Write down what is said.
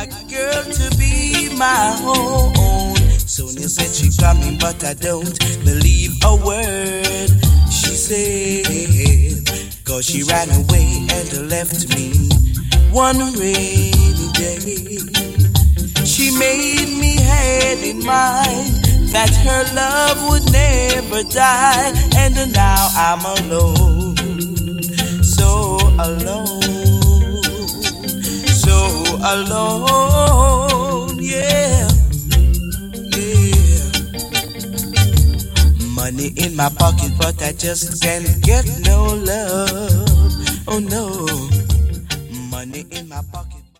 a girl to be my own. Sonia said she coming, but I don't believe a word she said, 'cause she ran away and left me one rainy day. She made me had in mind that her love would never die, and now I'm alone, so alone, so alone, yeah, yeah. Money in my pocket, but I just can't get no love, oh no. Money in my pocket.